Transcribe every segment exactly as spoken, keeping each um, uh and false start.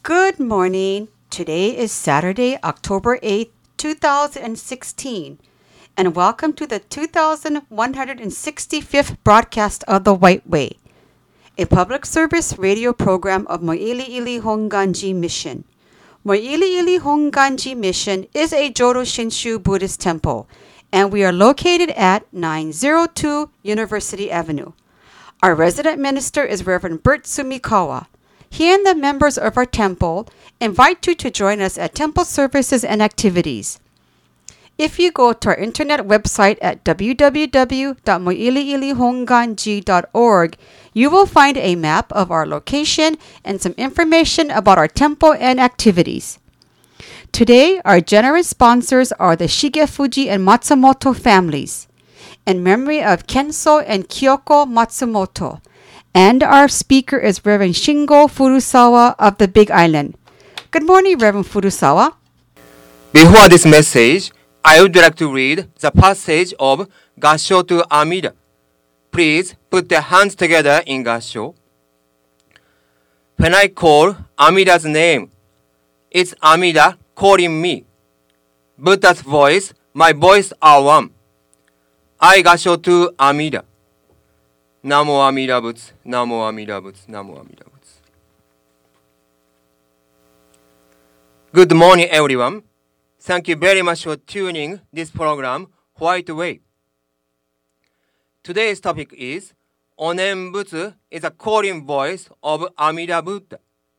Good morning. Today is Saturday, October eighth, two thousand sixteen, and welcome to the two thousand one hundred sixty-fifth broadcast of The White Way, a public service radio program of Mo'ili'ili Honganji Mission. Mo'ili'ili Honganji Mission is a Jodo Shinshu Buddhist temple, and we are located at nine oh two University Avenue. Our resident minister is Reverend Bert Sumikawa. He and the members of our temple invite you to join us at temple services and activities. If you go to our internet website at w w w dot mo'ili'ili honganji dot org, you will find a map of our location and some information about our temple and activities. Today, our generous sponsors are the Shigefuji and Matsumoto families, in memory of Kenso and Kyoko Matsumoto. And our speaker is Reverend Shingo Furusawa of the Big Island. Good morning, Reverend Furusawa. Before this message, I would like to read the passage of Gassho to Amida. Please put your hands together in Gassho. When I call Amida's name, it's Amida calling me. Buddha's voice, my voice are one. I Gassho to Amida. Namo Amida Butsu, Namo Amida Butsu, Namo Amida Butsu. Good morning, everyone. Thank you very much for tuning this program, White Way. Today's topic is Onen Butsu is a calling voice of Amida Buddha.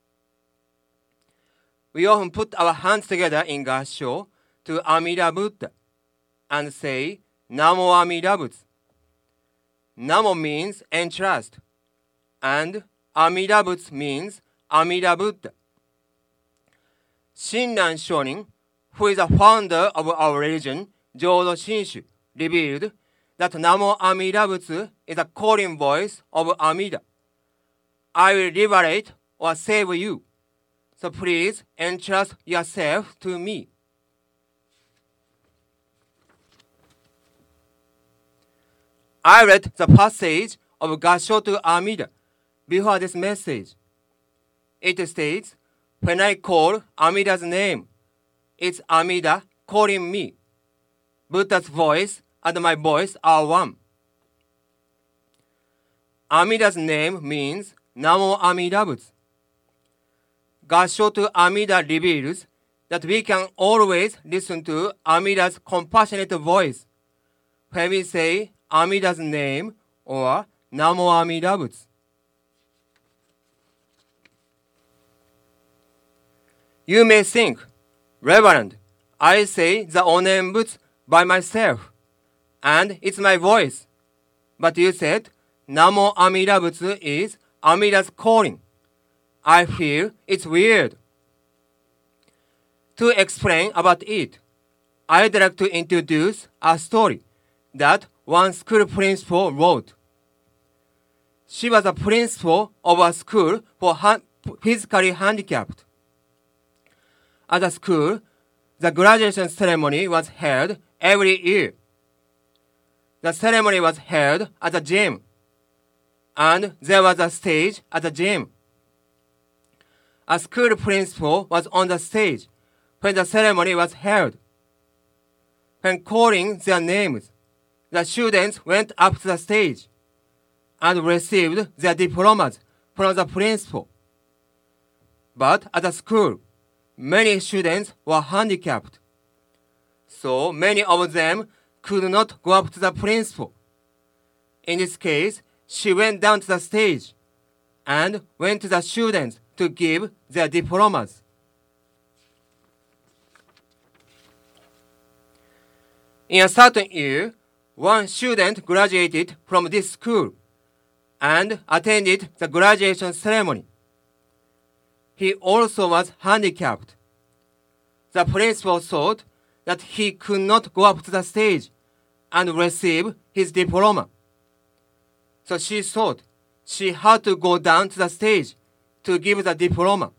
We often put our hands together in Gassho to Amida Buddha and say Namo Amida Butsu. Namo means entrust, and Amida Butsu means Amida Buddha. Shinran Shonin, who is the founder of our religion, Jodo Shinshu, revealed that Namo Amida Butsu is a calling voice of Amida. I will liberate or save you, so please entrust yourself to me. I read the passage of Gassho to Amida before this message. It states, when I call Amida's name, it's Amida calling me. Buddha's voice and my voice are one. Amida's name means Namo Amida Butsu. Gassho to Amida reveals that we can always listen to Amida's compassionate voice when we say Amida's name or Namo Amida Butsu. You may think, Reverend, I say the Onen Butsu by myself, and it's my voice. But you said Namo Amida Butsu is Amida's calling. I feel it's weird. To explain about it, I'd like to introduce a story that one school principal wrote. She was a principal of a school for ha- physically handicapped. At the school, the graduation ceremony was held every year. The ceremony was held at the gym, and there was a stage at the gym. A school principal was on the stage when the ceremony was held. When calling their names, the students went up to the stage and received their diplomas from the principal. But at the school, many students were handicapped, so many of them could not go up to the principal. In this case, she went down to the stage and went to the students to give their diplomas. In a certain year, one student graduated from this school and attended the graduation ceremony. He also was handicapped. The principal thought that he could not go up to the stage and receive his diploma. So she thought she had to go down to the stage to give the diploma.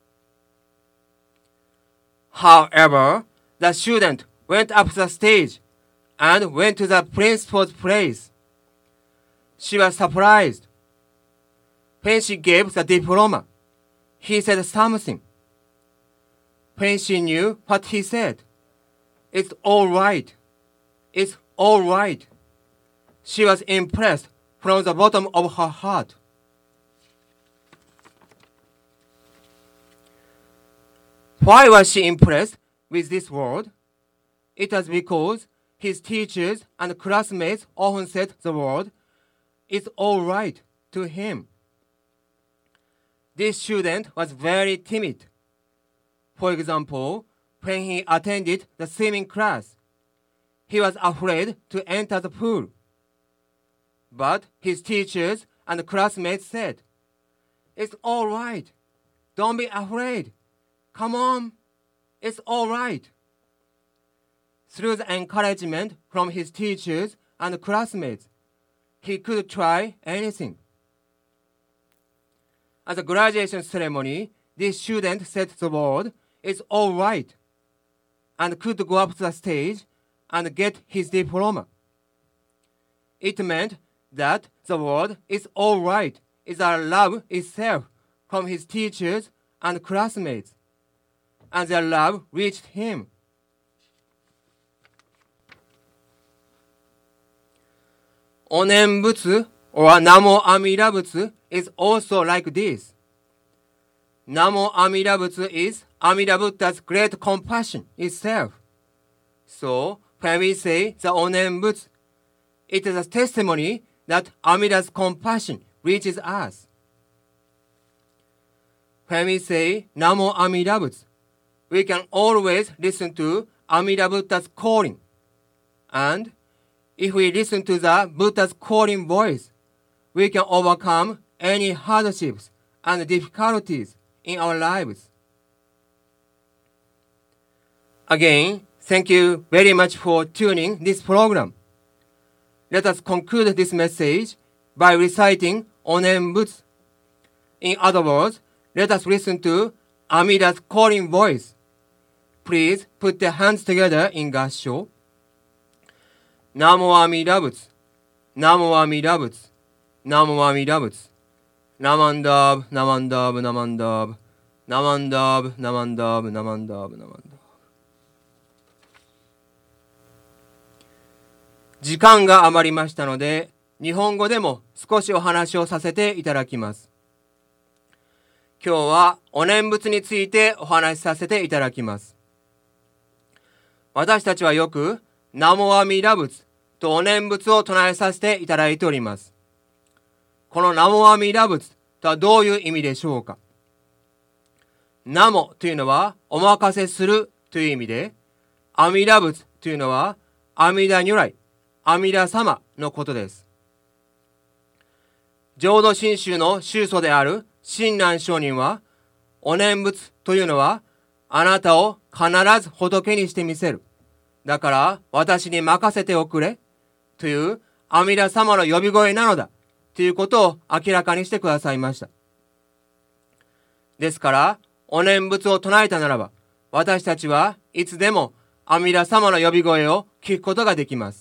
However, the student went up to the stage and went to the principal's place. She was surprised. When she gave the diploma, he said something when she knew what he said. It's all right. It's all right. She was impressed from the bottom of her heart. Why was she impressed with this word? It was because his teachers and classmates often said the word, "It's all right," to him. This student was very timid. For example, when he attended the swimming class, he was afraid to enter the pool. But his teachers and classmates said, "It's all right. Don't be afraid. Come on. It's all right." Through the encouragement from his teachers and classmates, he could try anything. At the graduation ceremony, this student said the word, "It's all right," and could go up to the stage and get his diploma. It meant that the word "it's all right" is a love itself from his teachers and classmates, and their love reached him. Onen Butsu or Namo Amida Butsu is also like this. Namo Amida Butsu is Amida Buddha's great compassion itself. So, when we say the Onen Butsu, it is a testimony that Amida's compassion reaches us. When we say Namo Amida Butsu, we can always listen to Amida Buddha's calling. And if we listen to the Buddha's calling voice, we can overcome any hardships and difficulties in our lives. Again, thank you very much for tuning this program. Let us conclude this message by reciting Onen Butsu. In other words, let us listen to Amida's calling voice. Please put the hands together in gassho. Namo Amida Butsu, Namo Amida Butsu, Namo Amida Butsu. Namandab, Namandab, Namandab, Namandab, Namandab, Namandab, Namandab. 時間が余りましたので、日本語でも少しお話をさせていただきます。今日はお念仏についてお話しさせていただきます。私たちはよく、ナモアミダ仏とお念仏を唱えさせていただいております。このナモアミダ仏とはどういう意味でしょうか。ナモというのはお任せするという意味で、阿弥陀仏というのは阿弥陀如来、阿弥陀様のことです。浄土真宗の宗祖である親鸞上人は、お念仏というのはあなたを必ず仏にしてみせる。だから私に任せておくれという阿弥陀様の呼び声なのだということを明らかにしてくださいました。ですからお念仏を唱えたならば、私たちはいつでも阿弥陀様の呼び声を聞くことができます。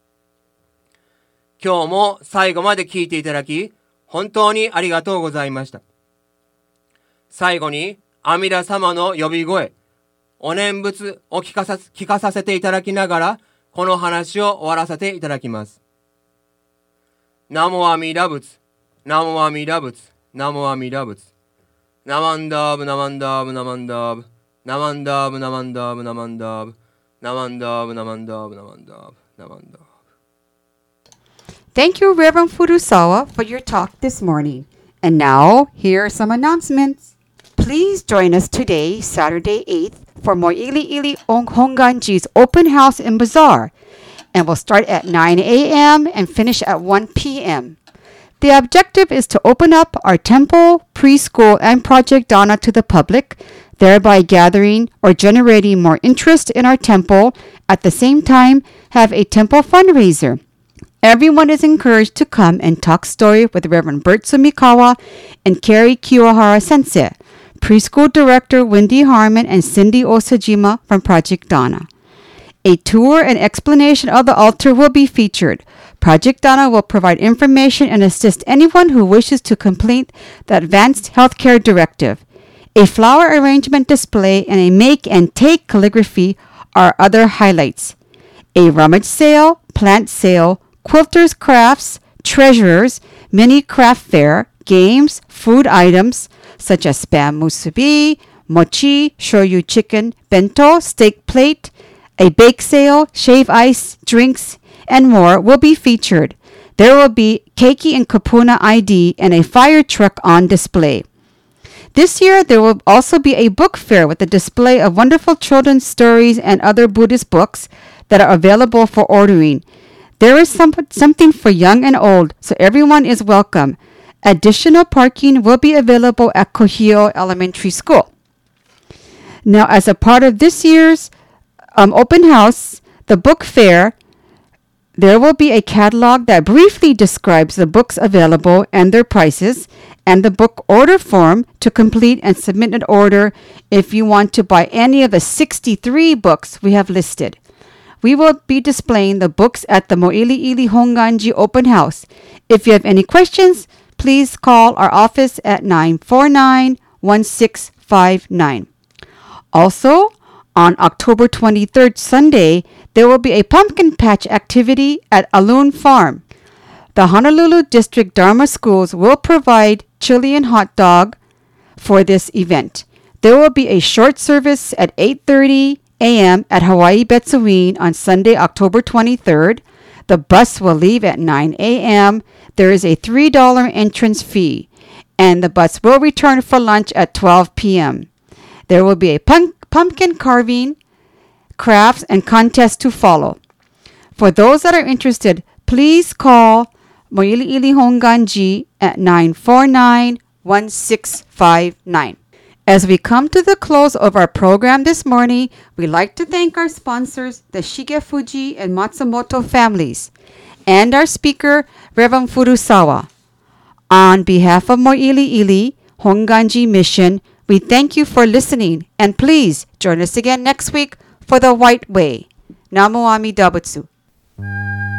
今日も最後まで聞いていただき、本当にありがとうございました。最後に阿弥陀様の呼び声、お念仏を聞かさ、聞かさせていただきながら、この話を終わらせていただきます。ナモアミダ仏、ナモアミダ仏、ナモアミダ仏。ナマンダーブナマンダーブナマンダーブ、ナマンダーブナマンダーブナマンダーブ、ナマンダーブナマンダーブナマンダーブ、ナマンダーブ。 Thank you, Reverend Furusawa, for your talk this morning. And now, here are some announcements. Please join us today, Saturday eighth, for Mo'ili Ili Honganji's open house and bazaar, and will start at nine a.m. and finish at one p.m. The objective is to open up our temple, preschool, and Project Dana to the public, thereby gathering or generating more interest in our temple, at the same time have a temple fundraiser. Everyone is encouraged to come and talk story with Reverend Bert Sumikawa and Kerry Kiyohara Sensei, Preschool Director Wendy Harmon and Cindy Osajima from Project Dana. A tour and explanation of the altar will be featured. Project Dana will provide information and assist anyone who wishes to complete the Advanced Healthcare Directive. A flower arrangement display and a make and take calligraphy are other highlights. A rummage sale, plant sale, quilters crafts, treasurers, mini craft fair, games, food items such as spam musubi, mochi, shoyu chicken, bento, steak plate, a bake sale, shave ice, drinks, and more will be featured. There will be Keiki and Kapuna I D and a fire truck on display. This year, there will also be a book fair with a display of wonderful children's stories and other Buddhist books that are available for ordering. There is some, something for young and old, so everyone is welcome. Additional parking will be available at Kohio Elementary School. Now, as a part of this year's um, open house, the book fair, there will be a catalog that briefly describes the books available and their prices, and the book order form to complete and submit an order if you want to buy any of the sixty-three books we have listed. We will be displaying the books at the Mo'ili'ili Honganji open house. If you have any questions, please call our office at nine four nine, one six five nine. Also, on October twenty-third, Sunday, there will be a pumpkin patch activity at Alun Farm. The Honolulu District Dharma Schools will provide Chilean hot dog for this event. There will be a short service at eight thirty a.m. at Hawaii Betsuin on Sunday, October twenty-third. The bus will leave at nine a.m. There is a three dollars entrance fee, and the bus will return for lunch at twelve p.m. There will be a punk- pumpkin carving, crafts, and contest to follow. For those that are interested, please call Mo'ili'ili Honganji at nine four nine, one six five nine. As we come to the close of our program this morning, we'd like to thank our sponsors, the Shigefuji and Matsumoto families, and our speaker, Reverend Furusawa. On behalf of Mo'ili'ili Honganji Mission, we thank you for listening, and please join us again next week for The White Way. Namu Amida Butsu.